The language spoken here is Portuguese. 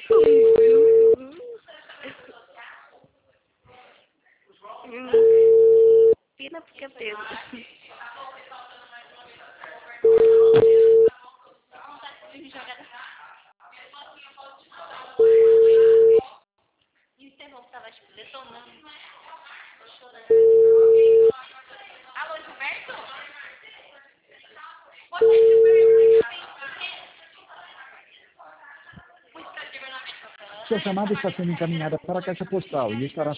Pina pica-pego. E o Estevão tava tipo detonando. Chorando. Alô, Gilberto? Pode ser Gilberto. Sua chamada está sendo encaminhada para a caixa postal e estará